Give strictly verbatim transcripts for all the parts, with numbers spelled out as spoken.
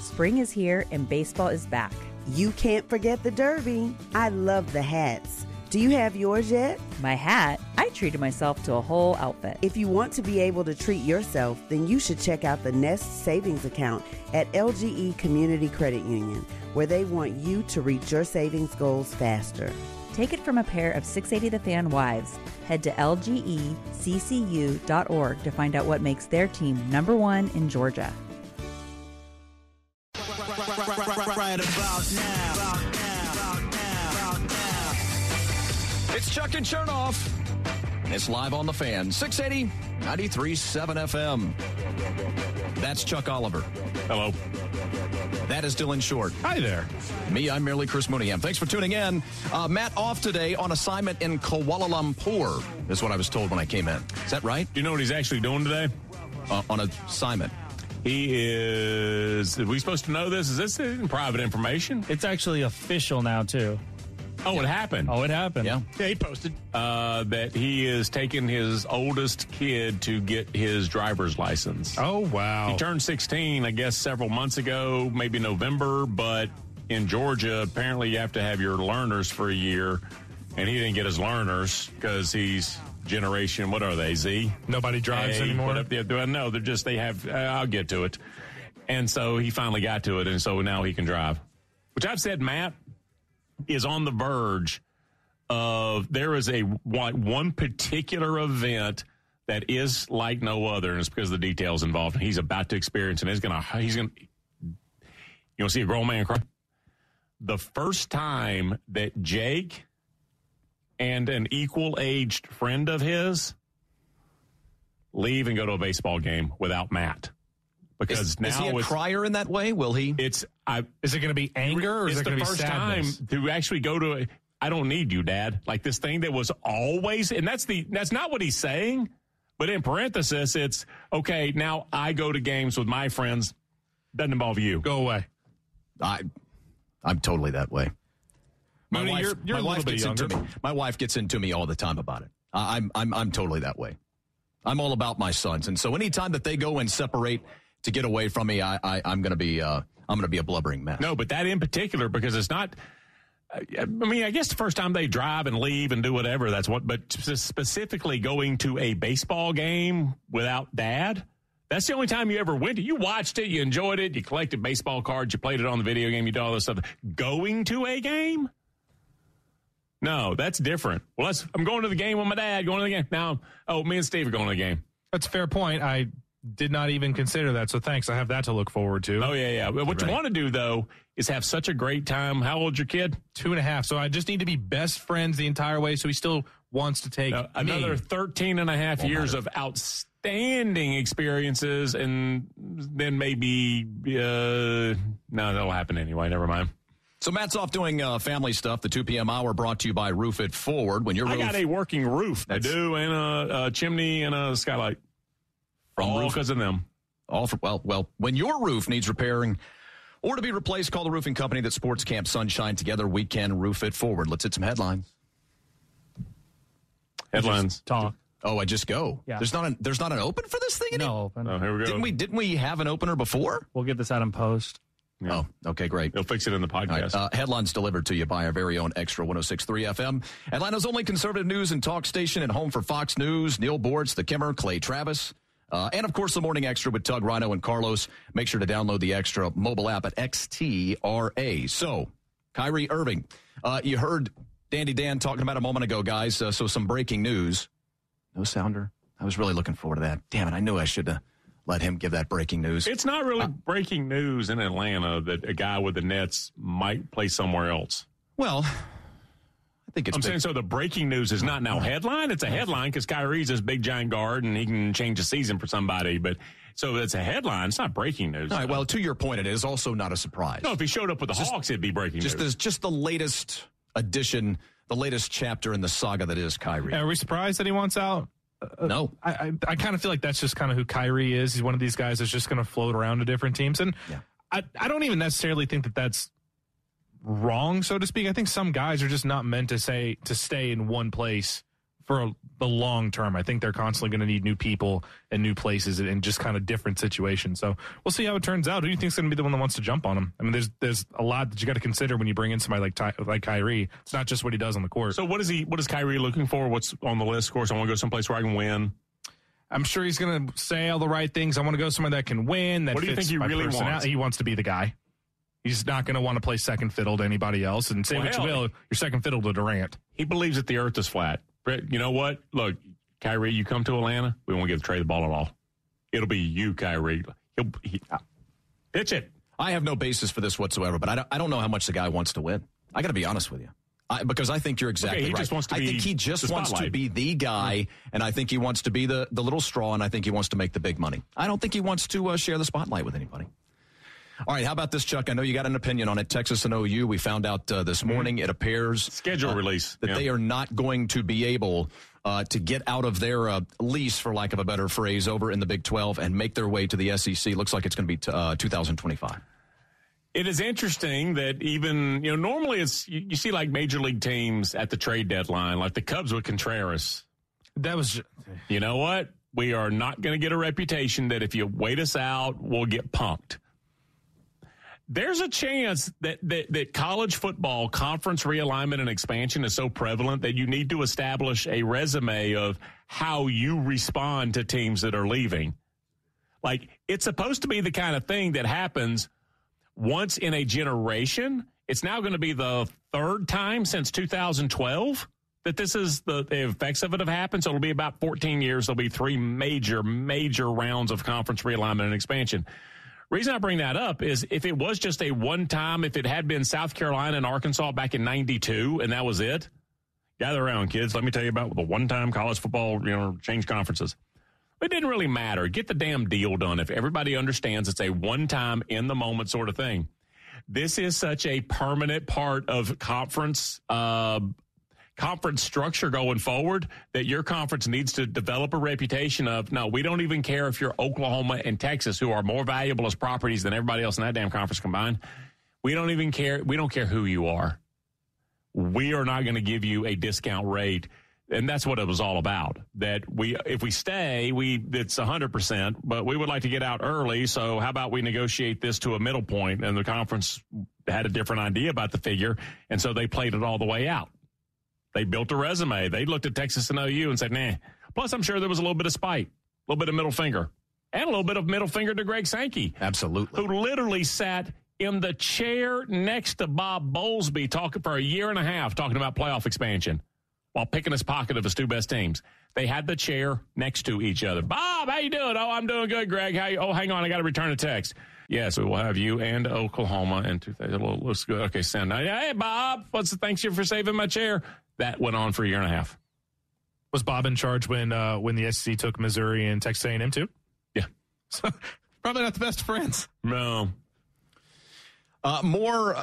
Spring is here and baseball is back. You can't forget the Derby. I love the hats. Do you have yours yet? My hat? I treated myself to a whole outfit. If you want to be able to treat yourself, then you should check out the Nest Savings Account at L G E Community Credit Union, where they want you to reach your savings goals faster. Take it from a pair of six eighty The Fan wives. Head to L G E C C U dot org to find out what makes their team number one in Georgia. Right about now. About now. About now. About now. It's Chuck and Chernoff. It's live on the Fan, six eighty, ninety-three point seven F M. That's Chuck Oliver. Hello. That is Dylan Short. Hi there. Me, I'm merely Chris Mooneyham. Thanks for tuning in. Uh, Matt off today on assignment in Kuala Lumpur, is what I was told when I came in. Is that right? Do you know what he's actually doing today? Uh, on assignment. He is, are we supposed to know this? Is this in private information? It's actually official now, too. Oh, yeah. It happened. Oh, it happened. Yeah. Yeah, he posted uh, that he is taking his oldest kid to get his driver's license. Oh, wow. He turned sixteen, I guess, several months ago, maybe November, but in Georgia, apparently you have to have your learners for a year, and he didn't get his learners because he's generation, what are they, Z? Nobody drives A, anymore? What up there? No, they're just, they have, uh, I'll get to it. And so he finally got to it, and so now he can drive. Which I've said, Matt, is on the verge of, there is a one, one particular event that is like no other, and it's because of the details involved, and he's about to experience, and he's going to, he's going to, you want to see a grown man cry? The first time that Jake and an equal-aged friend of his leave and go to a baseball game without Matt. Because is, now is he a it's, crier in that way? Will he? It's I. Is it going to be anger or is it's it going to be the first sadness? time to actually go to a, I don't need you, Dad. Like this thing that was always, and that's the that's not what he's saying, but in parenthesis, it's okay. Now I go to games with my friends. Doesn't involve you. Go away. I, I'm totally that way. My Mooney, wife, you're, you're my a wife little bit gets younger. into me. My wife gets into me all the time about it. I, I'm I'm I'm totally that way. I'm all about my sons, and so anytime that they go and separate to get away from me, I, I I'm going to be uh, I'm going to be a blubbering mess. No, but that in particular, because it's not. I mean, I guess the first time they drive and leave and do whatever, that's what. But specifically going to a baseball game without Dad. That's the only time you ever went to. You watched it, you enjoyed it, you collected baseball cards, you played it on the video game, you did all this stuff. Going to a game? No, that's different. Well, let's, I'm going to the game with my dad, going to the game. Now, oh, me and Steve are going to the game. That's a fair point. I did not even consider that, so thanks. I have that to look forward to. Oh, yeah, yeah. What right. you want to do, though, is have such a great time. How old's your kid? Two and a half. So I just need to be best friends the entire way, so he still wants to take uh, Another me. thirteen and a half Won't years matter. of outstanding experiences, and then maybe, uh, no, that'll happen anyway. Never mind. So Matt's off doing uh, family stuff. The two p.m. hour brought to you by Roof It Forward. When your I roof, got a working roof. I That's- do, and a, a chimney and a skylight. From All Roof- because of them. all for well, well. When your roof needs repairing or to be replaced, call the roofing company that supports Camp Sunshine Together. We can Roof It Forward. Let's hit some headlines. Headlines. Talk. Oh, I just go. Yeah. There's not an there's not an open for this thing. No open. Oh, here we go. Didn't we didn't we have an opener before? We'll get this out in post. Yeah. Oh, okay, great. They'll fix it in the All right, podcast. uh, headlines delivered to you by our very own Extra one oh six point three F M. Atlanta's only conservative news and talk station and home for Fox News, Neil Bortz, The Kimmer, Clay Travis, uh, and, of course, the Morning Extra with Tug, Rhino, and Carlos. Make sure to download the Extra mobile app at X T R A. So, Kyrie Irving, uh, you heard Dandy Dan talking about a moment ago, guys, uh, so some breaking news. No sounder. I was really looking forward to that. Damn it, I knew I should have let him give that breaking news. It's not really breaking news in Atlanta that a guy with the Nets might play somewhere else. Well, I think it's I'm big. saying so the breaking news is not now headline. It's a headline because Kyrie's this big giant guard and he can change the season for somebody. But so it's a headline. It's not breaking news. All right, well, to your point, it is also not a surprise. No, if he showed up with the Just- Hawks, it'd be breaking Just news. the, just the latest addition, the latest chapter in the saga that is Kyrie. Are we surprised that he wants out? no. I I, I kind of feel like that's just kind of who Kyrie is. He's one of these guys that's just going to float around to different teams. And Yeah. I, I don't even necessarily think that that's wrong, so to speak. I think some guys are just not meant to say to stay in one place for the long term. I think they're constantly going to need new people and new places and just kind of different situations. So we'll see how it turns out. Who do you think is going to be the one that wants to jump on him? I mean, there's there's a lot that you got to consider when you bring in somebody like Ty, like Kyrie. It's not just what he does on the court. So what is he? What is Kyrie looking for? What's on the list? Of course, I want to go someplace where I can win. I'm sure he's going to say all the right things. I want to go somewhere that can win. That what do you fits think he my really wants? He wants to be the guy. He's not going to want to play second fiddle to anybody else. And say well, what hell, you will, you're second fiddle to Durant. He believes that the earth is flat. Brett, you know what? Look, Kyrie, you come to Atlanta, we won't give Trey the ball at all. It'll be you, Kyrie. He'll he, uh, pitch it. I have no basis for this whatsoever, but I don't, I don't know how much the guy wants to win. I got to be honest with you. I, because I think you're exactly okay, he right. Just wants to I be think he just wants to be the guy, and I think he wants to be the, the little straw, and I think he wants to make the big money. I don't think he wants to uh, share the spotlight with anybody. All right, how about this, Chuck? I know you got an opinion on it. Texas and O U, we found out uh, this morning, it appears schedule uh, release that yeah. they are not going to be able uh, to get out of their uh, lease, for lack of a better phrase, over in the Big twelve and make their way to the S E C. Looks like it's going to be t- uh, two thousand twenty-five. It is interesting that even, you know, normally it's, you, you see like major league teams at the trade deadline, like the Cubs with Contreras. That was, just, you know what? We are not going to get a reputation that if you wait us out, we'll get punked. There's a chance that, that, that college football conference realignment and expansion is so prevalent that you need to establish a resume of how you respond to teams that are leaving. Like, it's supposed to be the kind of thing that happens once in a generation. It's now going to be the third time since two thousand twelve that this is the, the effects of it have happened. So it'll be about fourteen years. There'll be three major, major rounds of conference realignment and expansion. Reason I bring that up is if it was just a one time, if it had been South Carolina and Arkansas back in ninety-two and that was it, gather around, kids. Let me tell you about the one time college football, you know, change conferences. It didn't really matter. Get the damn deal done if everybody understands it's a one-time, in-the-moment sort of thing. This is such a permanent part of conference uh, conference structure going forward that your conference needs to develop a reputation of, no, we don't even care if you're Oklahoma and Texas, who are more valuable as properties than everybody else in that damn conference combined. We don't even care. We don't care who you are. We are not going to give you a discount rate. And that's what it was all about, that we, if we stay, we, it's one hundred percent, but we would like to get out early. So how about we negotiate this to a middle point? And the conference had a different idea about the figure. And so they played it all the way out. They built a resume. They looked at Texas and O U and said, nah. Plus, I'm sure there was a little bit of spite, a little bit of middle finger, and a little bit of middle finger to Greg Sankey. Absolutely. Who literally sat in the chair next to Bob Bowlesby talking for a year and a half, talking about playoff expansion, while picking his pocket of his two best teams. They had the chair next to each other. Bob, how you doing? Oh, I'm doing good, Greg. How you? Oh, hang on, I got to return a text. Yes, we will have you and Oklahoma and two thousand. Looks good. Okay, send. Hey, Bob, what's the thanks you for saving my chair? That went on for a year and a half. Was Bob in charge when uh, when the S E C took Missouri and Texas A and M too? Yeah. So, probably not the best friends. No. Uh, more. Uh,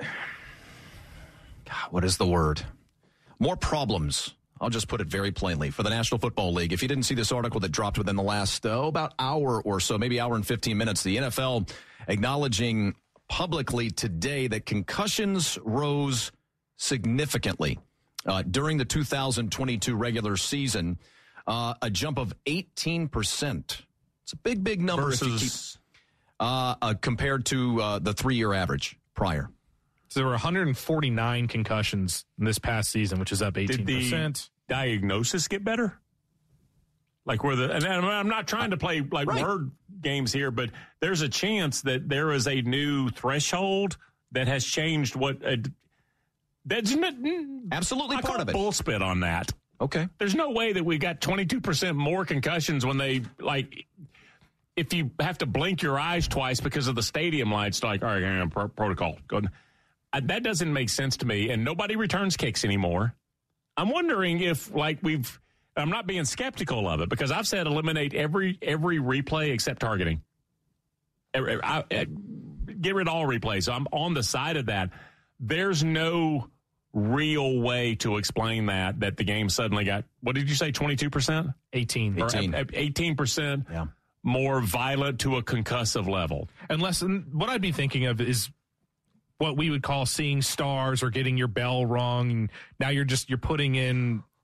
God, what is the word? More problems. I'll just put it very plainly for the National Football League. If you didn't see this article that dropped within the last, oh, about hour or so, maybe hour and fifteen minutes, the N F L acknowledging publicly today that concussions rose significantly uh, during the two thousand twenty-two regular season, uh, a jump of eighteen percent. It's a big, big number Versus... if you keep, uh, uh, compared to uh, the three-year average prior. So there were one hundred forty-nine concussions in this past season, which is up eighteen percent. Did the diagnosis get better? Like where the, and I'm not trying to play like right. word games here, but there's a chance that there is a new threshold that has changed what, uh, that's not, absolutely I part call of it. Bullspit on that. Okay. There's no way that we got twenty-two percent more concussions when they, like, if you have to blink your eyes twice because of the stadium lights, like, all right, pro- protocol. Go ahead. Uh, that doesn't make sense to me, and nobody returns kicks anymore. I'm wondering if, like, we've, I'm not being skeptical of it, because I've said eliminate every every replay except targeting. I, I, I, get rid of all replays. So I'm on the side of that. There's no real way to explain that, that the game suddenly got, what did you say, twenty-two percent? eighteen. Or eighteen percent yeah. more violent to a concussive level. Unless, what I'd be thinking of is what we would call seeing stars or getting your bell wrong. And now you're just, you're putting in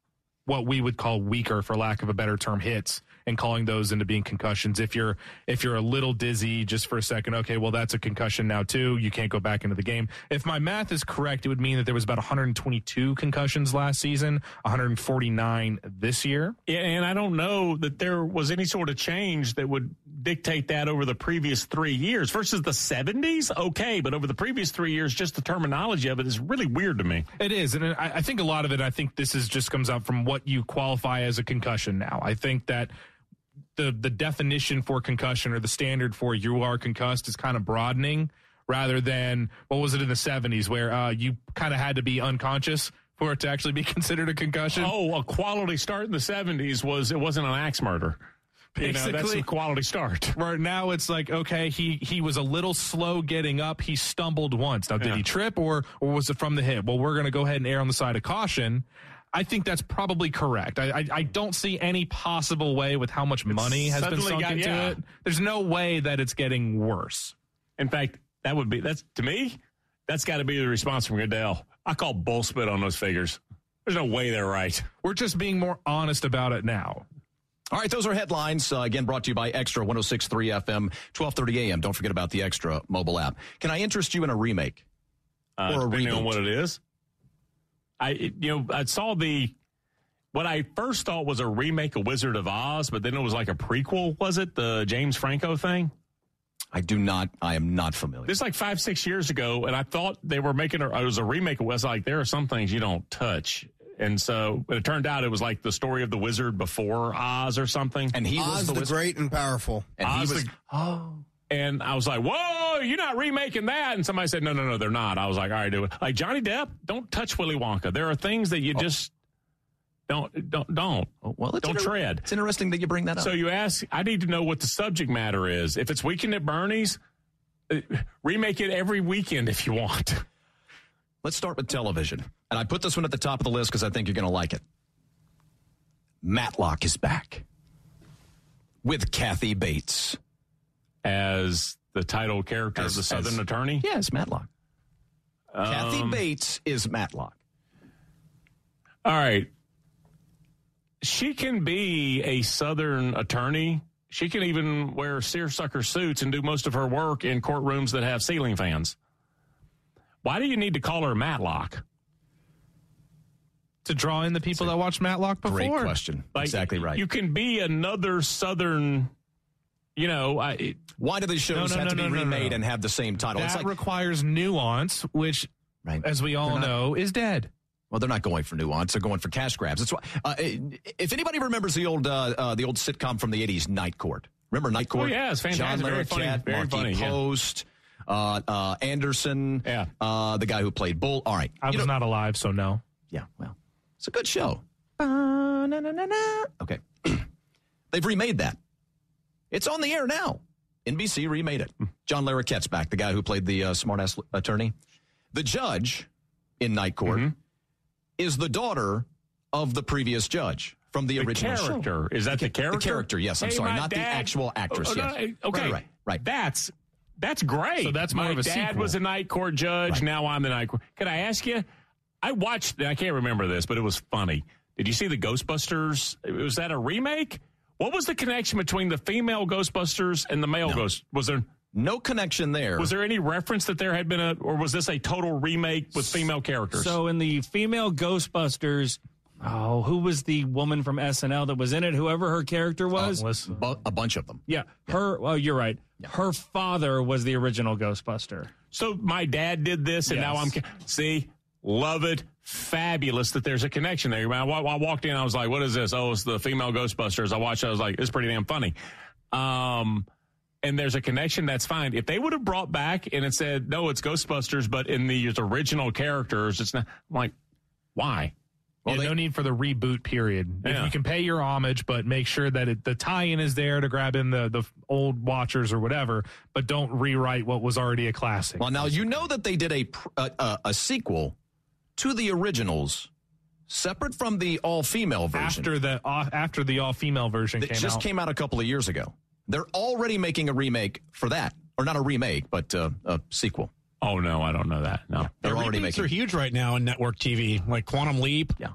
what we would call weaker, for lack of a better term, hits, and calling those into being concussions. If you're if you're a little dizzy just for a second, okay, well, that's a concussion now too. You can't go back into the game. If my math is correct, it would mean that there was about one hundred twenty-two concussions last season, one hundred forty-nine this year. Yeah, and I don't know that there was any sort of change that would dictate that over the previous three years versus the seventies. Okay, but over the previous three years, just the terminology of it is really weird to me. It is, and I, I think a lot of it, I think this is just comes out from what you qualify as a concussion now. I think that the the definition for concussion, or the standard for you are concussed, is kind of broadening rather than, what was it in the seventies, where uh, you kind of had to be unconscious for it to actually be considered a concussion. Oh, a quality start in the seventies was, it wasn't an axe murder. Basically, you know, that's a quality start. Where now it's like, okay, he he was a little slow getting up. He stumbled once. Now, did Yeah. he trip, or or was it from the hip? Well, we're going to go ahead and err on the side of caution. I think that's probably correct. I I, I don't see any possible way, with how much money has been suddenly sunk got- into yeah. it. There's no way that it's getting worse. In fact, that would be, that's, to me, that's got to be the response from Goodell. I call bullspit on those figures. There's no way they're right. We're just being more honest about it now. All right, those are headlines. Uh, again, brought to you by Extra one oh six point three F M, twelve thirty a.m. Don't forget about the Extra mobile app. Can I interest you in a remake? Uh, Or a depending on reboot. what it is. I, it- you know, I saw the, what I first thought was a remake of Wizard of Oz, but then it was like a prequel, was it? The James Franco thing? I do not, I am not familiar. This is like five, six years ago, and I thought they were making a, it was a remake. It was like, there are some things you don't touch. And so it turned out it was like the story of the wizard before Oz or something. And he was Oz the, the wizard. Great and Powerful. And he Oz was, the- oh. And I was like, whoa, you're not remaking that. And somebody said, no, no, no, they're not. I was like, all right, do it. Like Johnny Depp, don't touch Willy Wonka. There are things that you just don't, don't, don't. Oh, well, it's Don't inter- tread. It's interesting that you bring that up. So you ask, I need to know what the subject matter is. If it's Weekend at Bernie's, uh, remake it every weekend if you want. Let's start with television. And I put this one at the top of the list because I think you're going to like it. Matlock is back with Kathy Bates. As the title character As- of the Southern as- Attorney? Yes, Matlock. Kathy Um, Bates is Matlock. All right. She can be a Southern attorney. She can even wear seersucker suits and do most of her work in courtrooms that have ceiling fans. Why do you need to call her Matlock? To draw in the people that watched Matlock before. Great question. Like, exactly right. You can be another Southern, you know. I, it, Why do these shows No, no, have no, to be no, no, remade no. and have the same title? It's That like, requires nuance, which, right. as we all They're not- know, is dead. Well, they're not going for nuance; they're going for cash grabs. That's why. Uh, if anybody remembers the old uh, uh, the old sitcom from the eighties, Night Court. Remember Night Court? Oh, yeah, it's fantastic. John Very funny. Larroquette, Very Marky funny, yeah. Post, uh, uh, Anderson. Yeah. Uh, the guy who played Bull. All right. I You was know- not alive, so no. Yeah. Well, it's a good show. Ba-na-na-na-na. Okay. They've remade that. It's on the air now. N B C remade it. John Larroquette's back, the guy who played the uh, smartass attorney. The judge in Night Court Mm-hmm. is the daughter of the previous judge from the, the original show. character. Is that the, The character? character, yes. I'm Hey, sorry. my Not the dad- actual actress. Oh, no, yes. Okay. Right, right, right. That's that's great. So that's more My of a dad sequel. was a Night Court judge. Right. Now I'm the Night Court. Can I ask you? I watched. I can't remember this, but it was funny. Did you see the Ghostbusters? Was that a remake? What was the connection between the female Ghostbusters and the male No. Ghost? Was there No connection there. was there any reference that there had been a, or was this a total remake with female characters? So in the female Ghostbusters, oh, who was the woman from S N L that was in it? Whoever her character was. Listen. Bu- a bunch of them. yeah, her. Well, you're right. Her father was the original Ghostbuster. So my dad did this, and Yes. now I'm see, love it, fabulous that there's a connection there. When I, I walked in, I was like, "What is this?" Oh, it's the female Ghostbusters. I watched it, I was like, "It's pretty damn funny." Um, and there's a connection. That's fine. If they would have brought back and it said, "No, it's Ghostbusters," but in the original characters, it's not. I'm like, why? Well, Well, they- no need for the reboot period. If Yeah. you can pay your homage, but make sure that it, the tie-in is there to grab in the, the old watchers or whatever, but don't rewrite what was already a classic. Well, now you know that they did a pr- a, a, a sequel to the originals, separate from the all-female version. after the uh, after the all-female version that came just out. came out a couple of years ago. They're already making a remake for that, or not a remake, but uh, a sequel. Oh no, I don't know that. No. They're Yeah, already reboots making. are huge right now in network T V, like Quantum Leap. Yeah.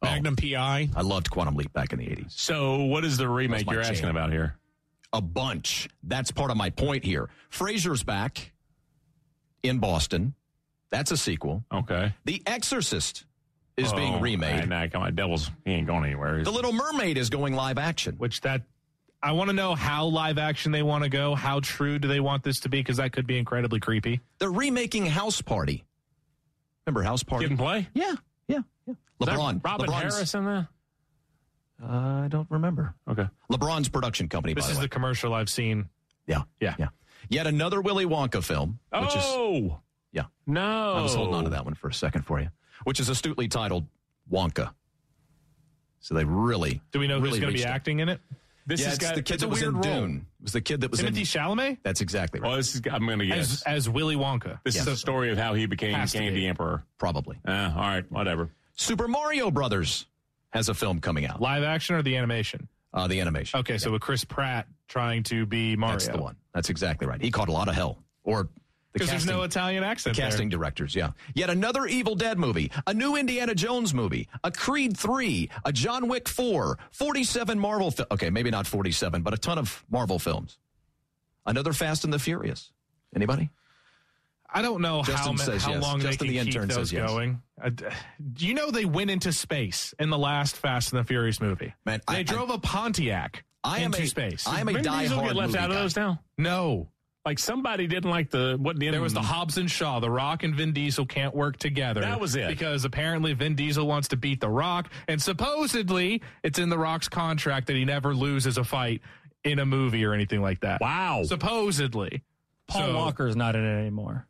Magnum P I. I loved Quantum Leap back in the eighties. So what is the remake my you're asking jam. about here? A bunch. That's part of my point here. Frasier's back in Boston. That's a sequel. Okay. The Exorcist is Oh, being remade. Nah, come on, Devil's, he ain't going anywhere. The Little Mermaid is going live action. Which that I want to know how live action they want to go. How true do they want this to be? Because that could be incredibly creepy. They're remaking House Party. Remember House Party? Kid and Play? Yeah, yeah, yeah. Is that LeBron. Robin LeBron's, Harris in there? Uh, I don't remember. Okay. LeBron's production company, This by is the way. the commercial I've seen. yeah, Yeah. yeah. Yet another Willy Wonka film. Which is, Oh! yeah. No. I was holding on to that one for a second for you. Which is astutely titled Wonka. So they really Do we know really who's going to be reached it. acting in it? This Yeah, has it's got the kid it's that a was in weird role. Dune. It was the kid that was Timothy in... Chalamet That's exactly right. Well, this is, I'm going to as guess. as Willy Wonka. This is the story of how he became Has to became be. the emperor. Probably. Uh, all right, whatever. Super Mario Brothers has a film coming out. Live action or the animation? Uh, the animation. Okay, so with Chris Pratt trying to be Mario. That's the one. That's exactly right. He caught a lot of hell. Or the Because there's casting, no Italian the accent casting there. directors, yeah. Yet another Evil Dead movie, a new Indiana Jones movie, a Creed three, a John Wick four, forty-seven Marvel fi- okay, maybe not forty-seven, but a ton of Marvel films. Another Fast and the Furious. Anybody? I don't know how, Justin ma- says how yes. long Justin, they the can keep intern, those says yes. going. Uh, d- do you know they went into space in the last Fast and the Furious movie? Man, they I- drove a Pontiac I am into a, space. I am a Vin Diesel diehard get left movie out of guy. those now? no. Like somebody didn't like the what the There was the Hobbs and Shaw. The Rock and Vin Diesel can't work together. That was it. Because apparently Vin Diesel wants to beat The Rock, and supposedly it's in The Rock's contract that he never loses a fight in a movie or anything like that. Wow. Supposedly. Paul So- Walker's not in it anymore.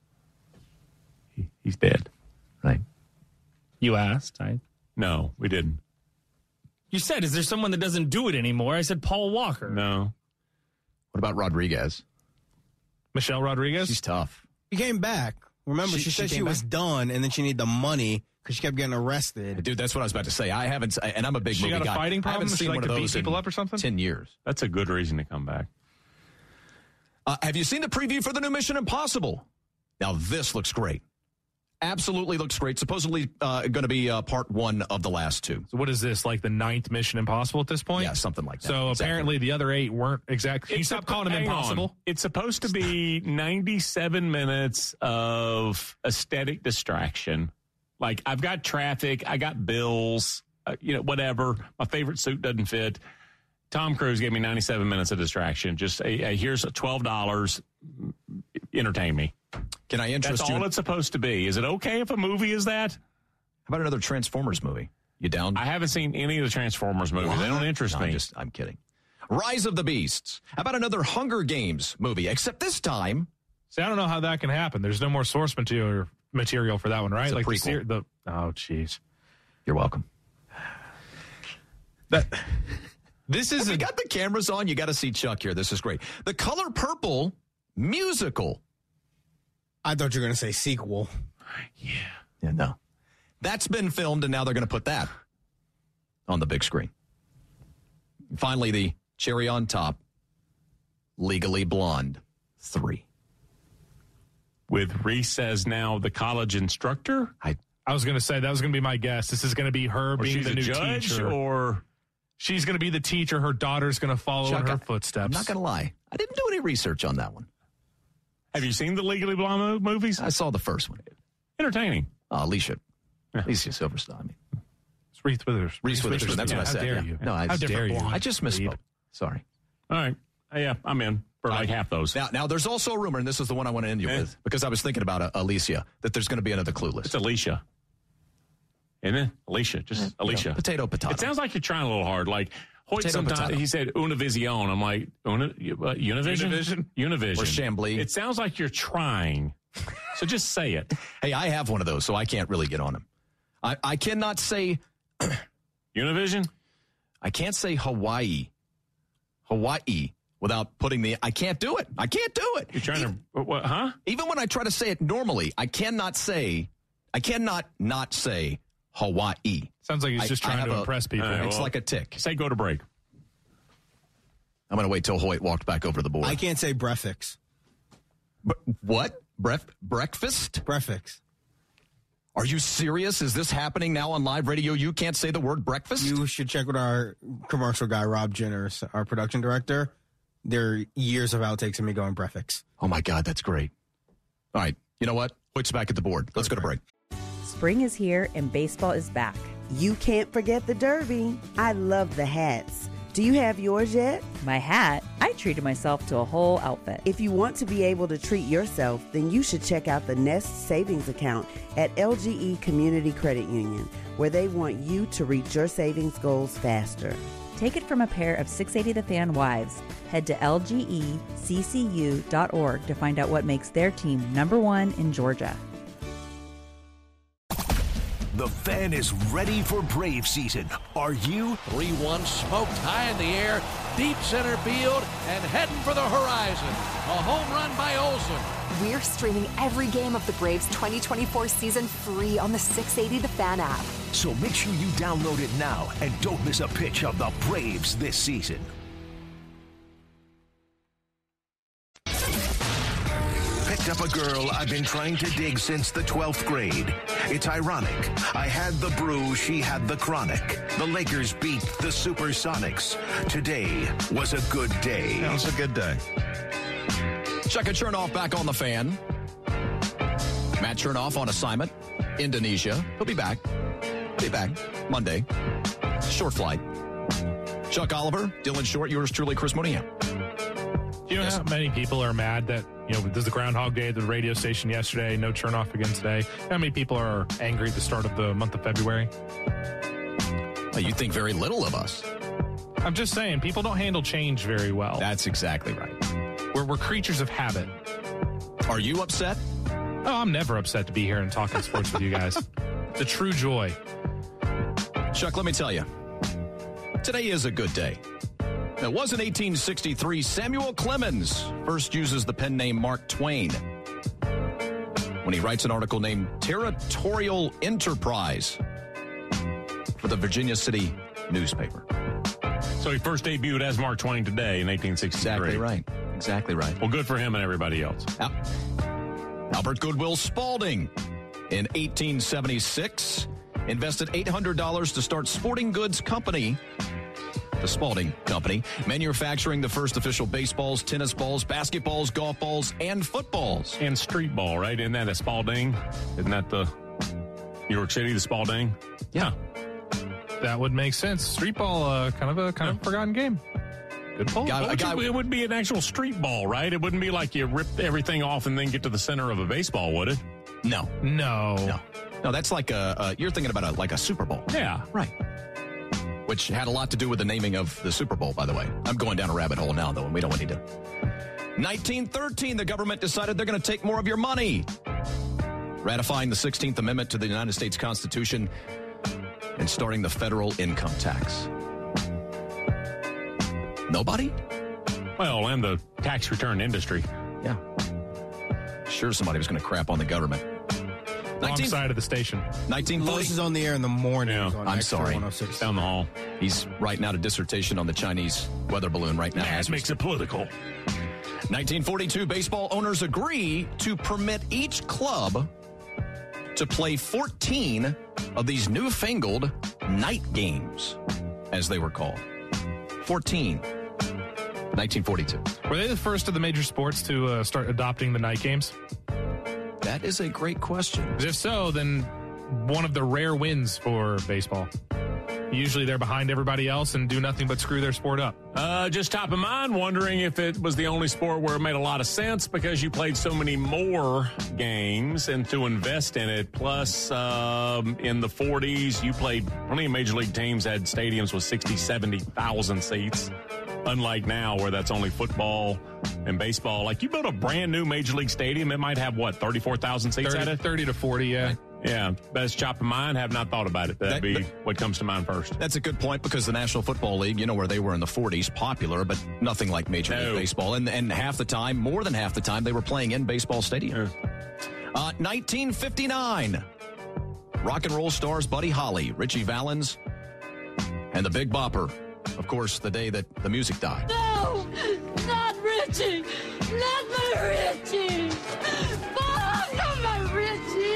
He- he's dead. Right. You asked. I. No, we didn't. You said, is there someone that doesn't do it anymore? I said Paul Walker. No. What about Rodriguez? Michelle Rodriguez? She's tough. She came back. Remember, She- she, she said she, came was back? done, and then she needed the money because she kept getting arrested. Dude, that's what I was about to say. I haven't, and I'm a big She movie got a guy. fighting I haven't problem? She seen like one to of beat those people in up or something? ten years. That's a good reason to come back. Uh, have you seen the preview for the new Mission Impossible? Now, this looks great. Absolutely looks great. Supposedly uh, going to be uh, part one of the last two. So what is this, like the ninth Mission Impossible at this point? Yeah, something like that. So Exactly. apparently the other eight weren't exactly. Can you It's stop a- calling them hang on. impossible? It's supposed to be ninety-seven minutes of aesthetic distraction. Like, I've got traffic, I got bills, uh, you know, whatever. My favorite suit doesn't fit. Tom Cruise gave me ninety-seven minutes of distraction. Just a, a, here's twelve dollars. Entertain me. Can I interest That's you? all in- it's supposed to be. Is it okay if a movie is that? How about another Transformers movie? You down? I haven't seen any of the Transformers movies. They don't interest No, me. I'm, just, I'm kidding. Rise of the Beasts. How about another Hunger Games movie? Except this time, See, I don't know how that can happen. There's no more source material material for that one, right? It's a like the, prequel. ser- the oh, jeez. you're welcome. That this is If a, we got the cameras on, you got to see Chuck here. This is great. The Color Purple musical. I thought you were going to say sequel. Yeah, no. That's been filmed, and now they're going to put that on the big screen. Finally, the cherry on top, Legally Blonde three. With Reese as now the college instructor? I I was going to say that was going to be my guess. This is going to be her Or being she's the a new judge? teacher. Or She's going to be the teacher. Her daughter's going to follow Chuck, in her I- footsteps. I'm not going to lie. I didn't do any research on that one. have you seen the Legally Blonde mo- movies? I saw the first one. Entertaining. Uh, Alicia. Alicia Silverstone. I mean, It's Reese Withers. Reese Witherspoon. That's Yeah, what I how said. dare yeah. you? No, I How just, dare you? I just misspoke. Lead. Sorry. All right. Uh, yeah, I'm in for like half those. Now, now, there's also a rumor, and this is the one I want to end you Eh. with, because I was thinking about uh, Alicia, that there's going to be another Clueless. It's Alicia. Isn't it? Alicia. Just Alicia. You know, potato, potato. It sounds like you're trying a little hard. Like Hoyt Potato, sometimes potato. he said Univision. I'm like, Una, uh, Univision? Univision? Univision. Or Chambly. It sounds like you're trying. So just say it. Hey, I have one of those, so I can't really get on them. I, I cannot say, Univision? I can't say Hawaii, Hawaii, without putting the, I can't do it. I can't do it. You're trying to, what, what, huh? Even when I try to say it normally, I cannot say, I cannot not say Hawaii. Sounds like he's I- just I trying have to a- impress people. Uh, It's well- like a tick. Say go to break. I'm going to wait till Hoyt walked back over the board. I can't say breakfast. But what? Bref- breakfast? Breakfast. Are you serious? Is this happening now on live radio? You can't say the word breakfast? You should check with our commercial guy, Rob Jenners, our production director. There are years of outtakes of me going breakfast. Oh, my God, that's great. All right, you know what? What's back at the board? Let's go to break. Spring is here and baseball is back. You can't forget the Derby. I love the hats. Do you have yours yet? My hat, I treated myself to a whole outfit. If you want to be able to treat yourself, then you should check out the Nest Savings Account at L G E Community Credit Union, where they want you to reach your savings goals faster. Take it from a pair of six eighty The Fan wives. Head to L G E C C U dot org to find out what makes their team number one in Georgia. The Fan is ready for Brave season. Are you? three one smoked high in the air, deep center field, and heading for the horizon. A home run by Olsen. We're streaming every game of the Braves twenty twenty-four season free on the six eighty The Fan app. So make sure you download it now and don't miss a pitch of the Braves this season. Picked up a girl I've been trying to dig since the twelfth grade. It's ironic. I had the brew, she had the chronic. The Lakers beat the Supersonics. Today was a good day. That was a good day. Chuck and Chernoff back on the Fan. Matt Chernoff on assignment. Indonesia. He'll be back. Be back Monday. Short flight. Chuck Oliver, Dylan Short, yours truly, Chris Mooneyham. You know how many people are mad that, you know, there's the Groundhog Day at the radio station yesterday, no Chernoff again today. How many people are angry at the start of the month of February? Well, you think very little of us. I'm just saying, people don't handle change very well. That's exactly right. We're, we're creatures of habit. Are you upset? Oh, I'm never upset to be here and talking sports with you guys. It's a true joy. Chuck, let me tell you, today is a good day. It was in eighteen sixty-three, Samuel Clemens first uses the pen name Mark Twain when he writes an article named Territorial Enterprise for the Virginia City newspaper. So he first debuted as Mark Twain today in eighteen sixty-three. Exactly right. Exactly right. Well, good for him and everybody else. Al- Albert Goodwill Spaulding in eighteen seventy-six invested eight hundred dollars to start Sporting Goods Company, the Spaulding Company, manufacturing the first official baseballs, tennis balls, basketballs, golf balls, and footballs. And street ball, right? Isn't that a Spaulding? Isn't that the New York City, the Spaulding? Yeah. That would make sense. Street ball, uh, kind of a kind of forgotten game. Good pull. Guy, a guy, it would be an actual street ball, right? It wouldn't be like you rip everything off and then get to the center of a baseball, would it? No. No. No. No, that's like a, uh, you're thinking about a, like a Super Bowl. Yeah. Right. Which had a lot to do with the naming of the Super Bowl, by the way. I'm going down a rabbit hole now, though, and we don't need to. nineteen thirteen, the government decided they're going to take more of your money, ratifying the sixteenth Amendment to the United States Constitution and starting the federal income tax. Nobody? Well, and the tax return industry. Yeah. Sure, somebody was going to crap on the government. Wrong nineteen side of the station. nineteen forty. Lois is on the air in the morning. Yeah, on I'm Extra sorry. one oh six. Down the hall. He's writing out a dissertation on the Chinese weather balloon right now. That makes it political. nineteen forty-two, baseball owners agree to permit each club to play fourteen of these newfangled night games, as they were called. fourteen. nineteen forty-two. Were they the first of the major sports to uh, start adopting the night games? That is a great question. If so, then one of the rare wins for baseball. Usually they're behind everybody else and do nothing but screw their sport up. Uh, just top of mind, wondering if it was the only sport where it made a lot of sense because you played so many more games and to invest in it. Plus, um, in the forties, you played plenty of major league teams had stadiums with sixty, seventy thousand seats. Unlike now where that's only football and baseball. Like you build a brand new major league stadium, it might have what, thirty-four thousand seats thirty, at it? thirty to forty, yeah. Yeah, best chop of mine. Have not thought about it. That'd That- be that- what comes to mind first. That's a good point because the National Football League, you know where they were in the forties, popular, but nothing like Major No. League Baseball. And, and half the time, more than half the time, they were playing in baseball stadiums. Uh, nineteen fifty-nine, rock and roll stars Buddy Holly, Richie Valens, and the Big Bopper. Of course, the day that the music died. No, not Richie, not my Richie. Mom, not my Richie.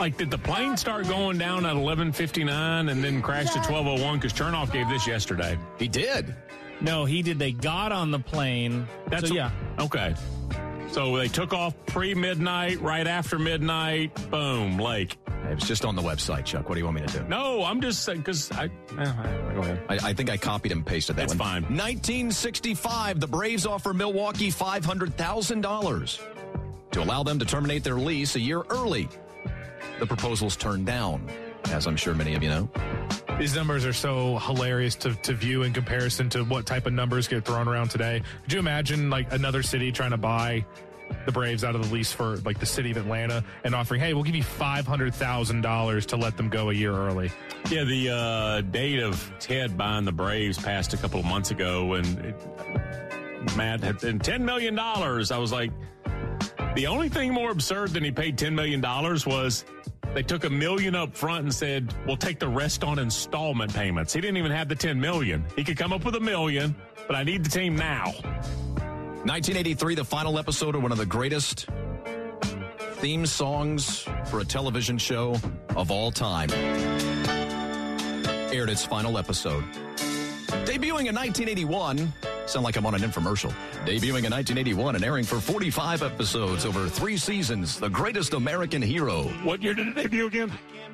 Like, did the plane start going down at eleven fifty-nine and then crashed at twelve oh one? Because Chernoff gave this yesterday. He did. No, he did. They got on the plane. That's so, yeah. Okay. So they took off pre-midnight, right after midnight, boom, lake. It was just on the website, Chuck. What do you want me to do? No, I'm just saying, because I, uh, go ahead. I, I think I copied and pasted that That's one. fine. nineteen sixty-five, the Braves offer Milwaukee five hundred thousand dollars to allow them to terminate their lease a year early. The proposal's turned down, as I'm sure many of you know. These numbers are so hilarious to, to view in comparison to what type of numbers get thrown around today. Could you imagine like another city trying to buy the Braves out of the lease for like the city of Atlanta and offering, hey, we'll give you five hundred thousand dollars to let them go a year early? Yeah, the uh, date of Ted buying the Braves passed a couple of months ago, and it, Matt had and ten million dollars. I was like, the only thing more absurd than he paid ten million dollars was they took a million up front and said, we'll take the rest on installment payments. He didn't even have the ten million. He could come up with a million, but I need the team now. nineteen eighty-three, the final episode of one of the greatest theme songs for a television show of all time aired its final episode. Debuting in nineteen eighty-one, sound like I'm on an infomercial. Debuting in nineteen eighty-one and airing for forty-five episodes over three seasons, The Greatest American Hero. What year did it debut again?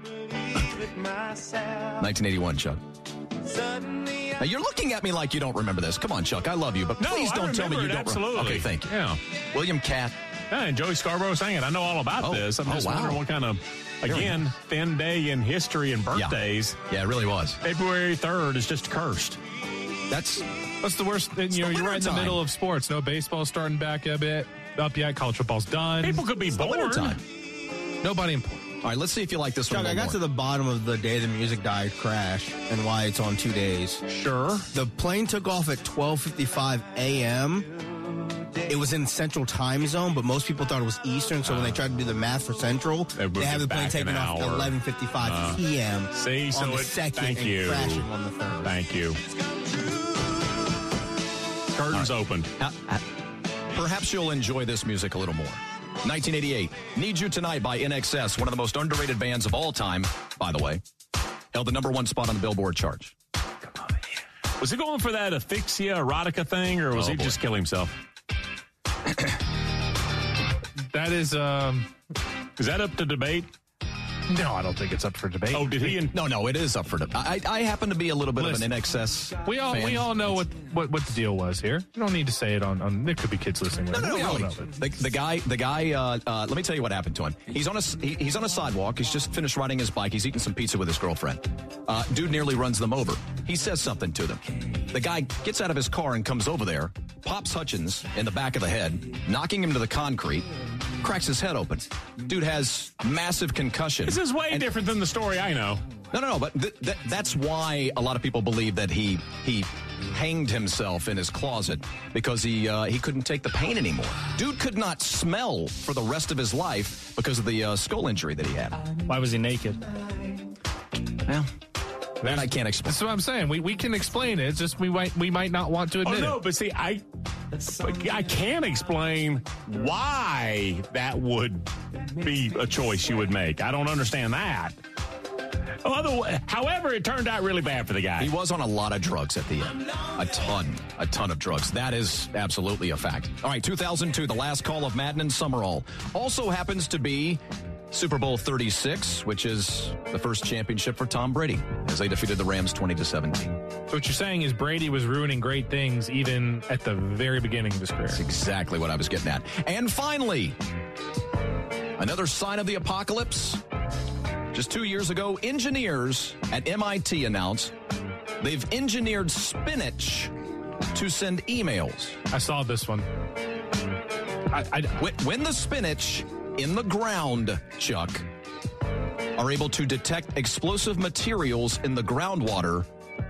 nineteen eighty-one, Chuck. Now, you're looking at me like you don't remember this. Come on, Chuck, I love you, but No, please I don't tell me you remember it, don't absolutely. remember. Okay, thank you. Yeah. William Catt. Yeah, and Joey Scarborough sang it. I know all about Oh, this. I'm oh, just wow. wondering what kind of, again, thin day in history and birthdays. Yeah, it really was. February third is just cursed. That's That's the worst. You know, the you're winter right in the time. middle of sports. No baseball's starting back a bit up yet. College football's done. People could be it's the born. winter time. Nobody important. All right, let's see if you like this one. Chuck, a I little got more. to the bottom of the day the music died crash and why it's on two days. Sure. The plane took off at twelve fifty-five a.m. It was in Central Time Zone, but most people thought it was Eastern, so when they tried to do the math for Central, They they, moved have it the plane back taking an off at hour. eleven fifty-five Uh, p.m. See, on so the it, second thank and you. crashing on the third. Thank you. Curtains opened. Uh, uh, Perhaps you'll enjoy this music a little more. nineteen eighty-eight, Need You Tonight by N X S, one of the most underrated bands of all time, by the way, held the number one spot on the Billboard chart. Was he going for that asphyxia erotica thing, or was Oh, he boy. just kill himself? That is, um, Is that up to debate? no, I don't think it's up for debate. Oh, did he? In- No, no, it is up for debate. I, I happen to be a little bit Listen, of an N X S we all fan. we all know what, what, what the deal was here. You don't need to say it on. on there could be kids listening. No, no, we no, all really. know it. The, the guy, the guy. Uh, uh, let me tell you what happened to him. He's on a he, he's on a sidewalk. He's just finished riding his bike. He's eating some pizza with his girlfriend. Uh, dude nearly runs them over. He says something to them. The guy gets out of his car and comes over there, pops Hutchins in the back of the head, knocking him to the concrete, cracks his head open. Dude has massive concussion. This is way And- different than the story I know. No, no, no. But th- th- that's why a lot of people believe that he he hanged himself in his closet because he uh, he couldn't take the pain anymore. Dude could not smell for the rest of his life because of the uh, skull injury that he had. Why was he naked? Well, that I can't explain. That's what I'm saying. We we can explain it. It's just we might we might not want to Oh admit no, it. but see, I I can't explain why that would be a choice you would make. I don't understand that. Other, however, it turned out really bad for the guy. He was on a lot of drugs at the end. A ton. A ton of drugs. That is absolutely a fact. All right, two thousand two, the last call of Madden and Summerall. Also happens to be Super Bowl thirty-six, which is the first championship for Tom Brady, as they defeated the Rams twenty to seventeen. So what you're saying is Brady was ruining great things even at the very beginning of his career. That's exactly what I was getting at. And finally, another sign of the apocalypse. Just two years ago, engineers at M I T announced they've engineered spinach to send emails. I saw this one. I, I, When, when the spinach in the ground, Chuck, are able to detect explosive materials in the groundwater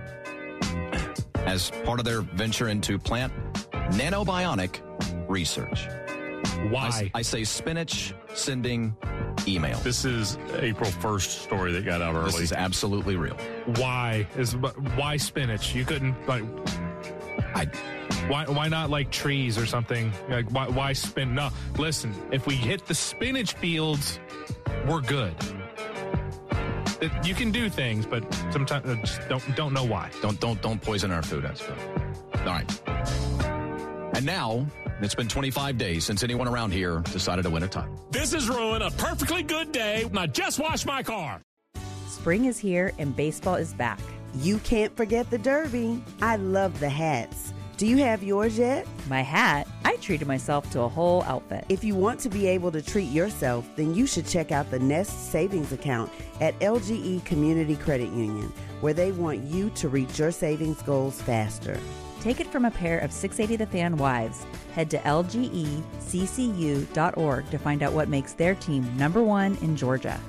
as part of their venture into plant nanobionic research. why? I, I say spinach sending email. This is April first story that got out early. This is absolutely real. why is why spinach? You couldn't like. I Why why not like trees or something? Like why why spin? No, listen. If we hit the spinach fields, we're good. It, you can do things, but sometimes uh, just don't don't know why. Don't don't don't poison our food. That's good. All right. And now it's been twenty-five days since anyone around here decided to win a title. This is ruin a perfectly good day. I just washed my car. Spring is here and baseball is back. You can't forget the Derby. I love the hats. Do you have yours yet? My hat? I treated myself to a whole outfit. If you want to be able to treat yourself, then you should check out the Nest Savings Account at L G E Community Credit Union, where they want you to reach your savings goals faster. Take it from a pair of six eighty The Fan wives. Head to L G E C C U dot org to find out what makes their team number one in Georgia.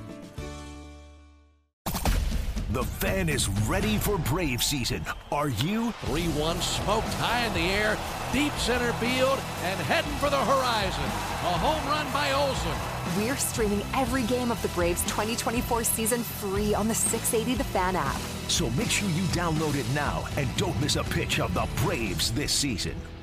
The Fan is ready for Brave season. Are you? three one smoked high in the air, deep center field, and heading for the horizon. A home run by Olsen. We're streaming every game of the Braves twenty twenty-four season free on the six eighty The Fan app. So make sure you download it now and don't miss a pitch of the Braves this season.